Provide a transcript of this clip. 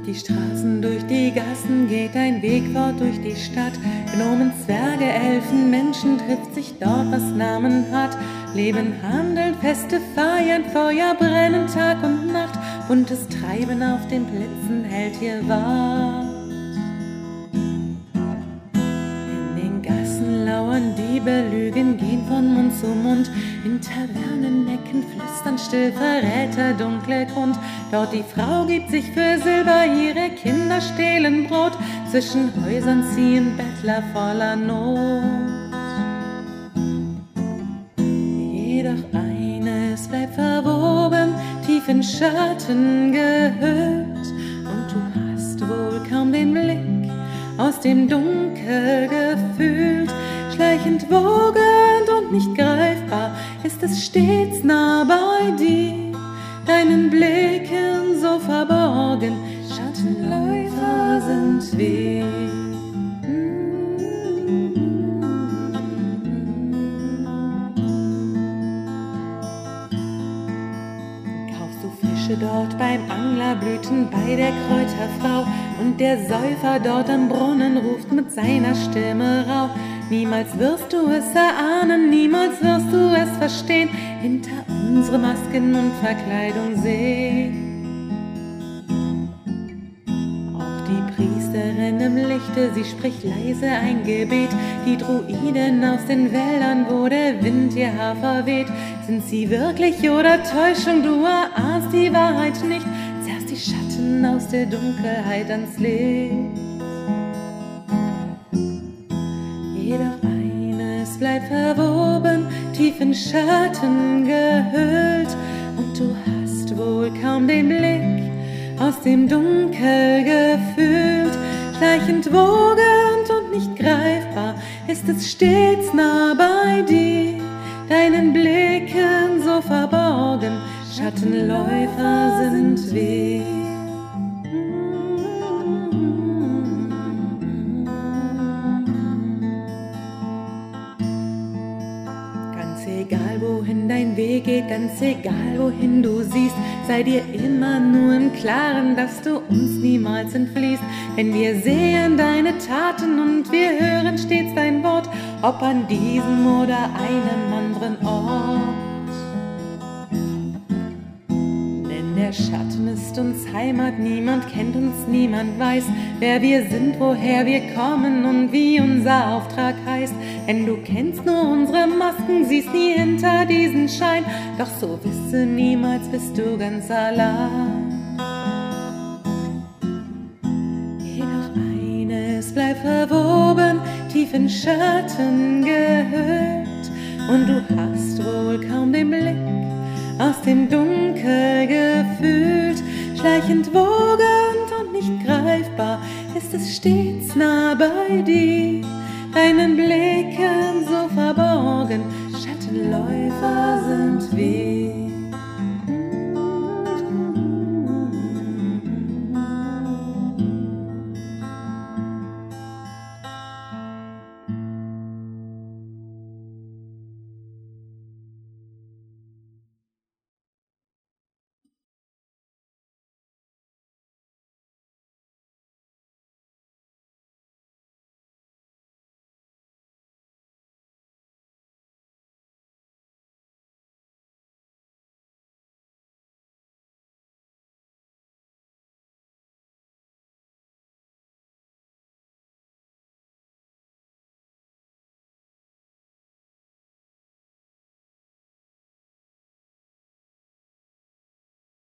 die Straßen, durch die Gassen geht ein Weg fort durch die Stadt. Gnomen, Zwerge, Elfen, Menschen trifft sich dort, was Namen hat. Leben, Handeln, Feste, Feiern, Feuer brennen Tag und Nacht. Buntes Treiben auf den Plätzen hält hier Wart. In den Gassen lauern Diebe, Lügen gehen von Mund zu Mund. In Tavernen necken, flüstern still, Verräter, dunkler Grund. Dort die Frau gibt sich für Silber, ihre Kinder stehlen Brot. Zwischen Häusern ziehen Bettler voller Not. Jedoch eines bleibt verwoben, tief in Schatten gehüllt. Und du hast wohl kaum den Blick aus dem Dunkel gefühlt. Schleichend, wogend und nicht greifbar ist es stets nah bei dir. Deinen Blicken so verborgen, Schattenläufer sind wir. Kaufst du Fische dort beim Angler, Blüten bei der Kräuterfrau, und der Säufer dort am Brunnen ruft mit seiner Stimme rauh. Niemals wirst du es erahnen, niemals wirst du es verstehen, hinter unsere Masken und Verkleidung sehen. Auch die Priesterin im Lichte, sie spricht leise ein Gebet. Die Druiden aus den Wäldern, wo der Wind ihr Haar verweht. Sind sie wirklich oder Täuschung, du erahnst die Wahrheit nicht, zerrst die Schatten aus der Dunkelheit ans Licht. Jedoch eines bleibt verwoben, tief in Schatten gehüllt. Und du hast wohl kaum den Blick aus dem Dunkel gefühlt. Schleichend, wogend und nicht greifbar ist es stets nah bei dir. Deinen Blicken so verborgen, Schattenläufer sind wir. Egal wohin dein Weg geht, ganz egal wohin du siehst, sei dir immer nur im Klaren, dass du uns niemals entfliehst. Denn wir sehen deine Taten und wir hören stets dein Wort, ob an diesem oder einem anderen Ort. Denn der Schatten ist uns Heimat, niemand kennt uns, niemand weiß, wer wir sind, woher wir kommen und wie unser Auftrag heißt. Denn du kennst nur unsere Masken, siehst nie hinter diesen Schein, doch so wisse, niemals bist du ganz allein. Jedoch eines bleibt verwoben, tief in Schatten gehüllt. Und du hast wohl kaum den Blick aus dem Dunkel gefühlt. Schleichend, wogend und nicht greifbar ist es stets nah bei dir. Deinen Blicken so verborgen.